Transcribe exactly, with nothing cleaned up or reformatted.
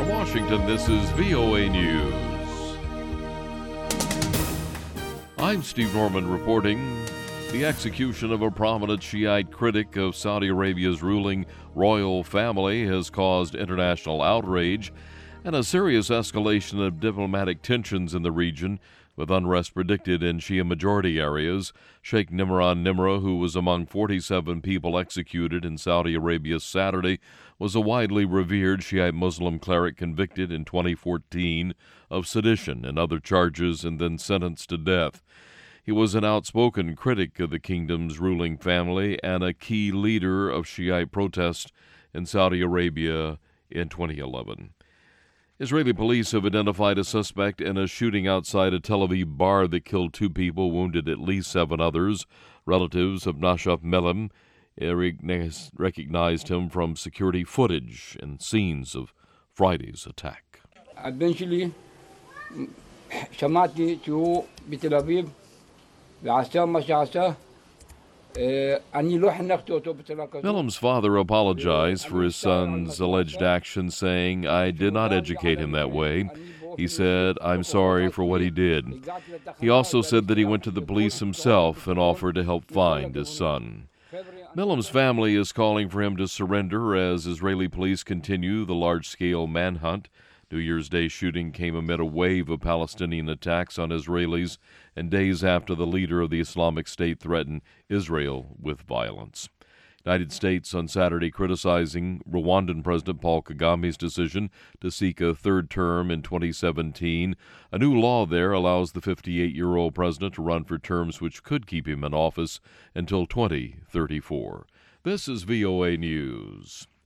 Washington, this is V O A News. I'm Steve Norman reporting. The execution of a prominent Shiite critic of Saudi Arabia's ruling royal family has caused international outrage and a serious escalation of diplomatic tensions in the region, with unrest predicted in Shia-majority areas. Sheikh Nimran Nimra, who was among forty-seven people executed in Saudi Arabia Saturday, was a widely revered Shiite Muslim cleric convicted in twenty fourteen of sedition and other charges and then sentenced to death. He was an outspoken critic of the kingdom's ruling family and a key leader of Shiite protest in Saudi Arabia in twenty eleven. Israeli police have identified a suspect in a shooting outside a Tel Aviv bar that killed two people, wounded at least seven others. Relatives of Nashaf Melem recognized him from security footage and scenes of Friday's attack. Eventually, سمعت شو بتل أبيب بعشرة مش عشرة. Millem's father apologized for his son's alleged actions, saying, "I did not educate him that way." He said, "I'm sorry for what he did." He also said that he went to the police himself and offered to help find his son. Millem's family is calling for him to surrender as Israeli police continue the large-scale manhunt. New Year's Day shooting came amid a wave of Palestinian attacks on Israelis and days after the leader of the Islamic State threatened Israel with violence. United States on Saturday criticizing Rwandan President Paul Kagame's decision to seek a third term in twenty seventeen. A new law there allows the fifty-eight-year-old president to run for terms which could keep him in office until twenty thirty-four. This is V O A News.